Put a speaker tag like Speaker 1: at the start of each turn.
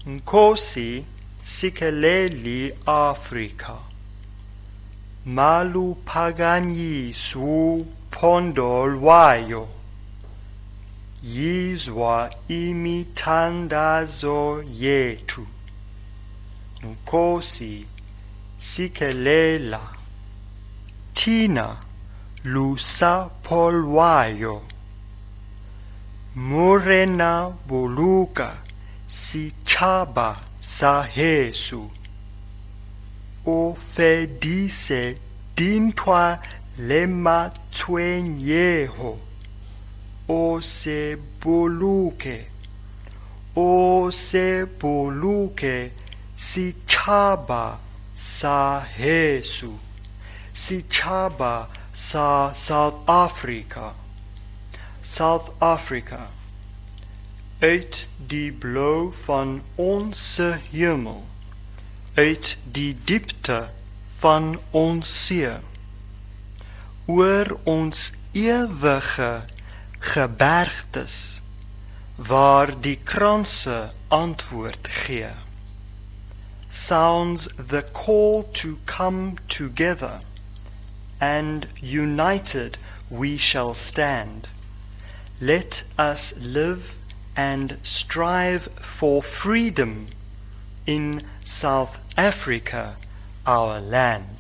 Speaker 1: Nkosi sikeleli Afrika, maluphakanyiswe uphondo lwayo, yizwa imithandazo yethu. Nkosi sikelela thina lusapho lwayo, Morena Buluka sitjhaba sa heso, o fedise dintwa le matshwenyeho, o se boloke sitjhaba sa heso, sitjhaba sa South Africa, uit die blauw van onze hemel, uit die diepte van ons see, oor ons ewige gebergtes, waar die kranse antwoord gee, sounds the call to come together, and united we shall stand. Let us live and strive for freedom in South Africa, our land.